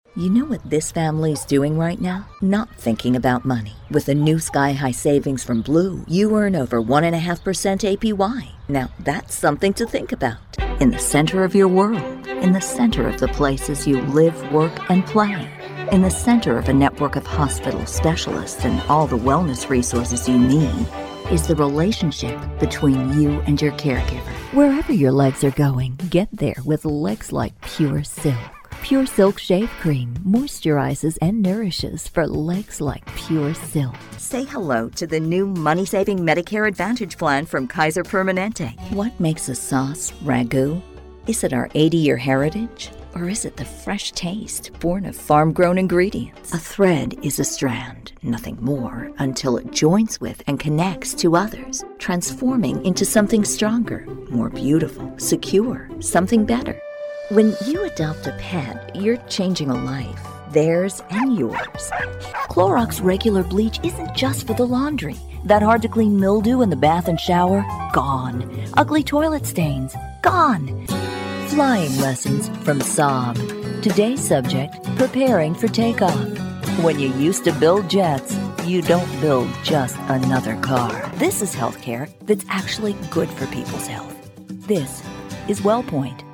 You know what this family's doing right now? Not thinking about money. With the new Sky High savings from Blue, you earn over 1.5% APY. Now that's something to think about. In the center of your world, in the center of the places you live, work, and play. In the center of a network of hospital specialists and all the wellness resources you need is the relationship between you and your caregiver. Wherever your legs are going, get there with legs like Pure Silk. Pure Silk Shave Cream moisturizes and nourishes for legs like pure silk. Say hello to the new money-saving Medicare Advantage plan from Kaiser Permanente. What makes a sauce ragu? Is it our 80-year heritage? Or is it the fresh taste born of farm-grown ingredients? A thread is a strand, nothing more, until it joins with and connects to others, transforming into something stronger, more beautiful, secure, something better. When you adopt a pet, you're changing a life, theirs and yours. Clorox regular bleach isn't just for the laundry. That hard-to-clean mildew in the bath and shower? Gone. Ugly toilet stains? Gone. Flying lessons from Saab. Today's subject, preparing for takeoff. When you used to build jets, you don't build just another car. This is healthcare that's actually good for people's health. This is WellPoint.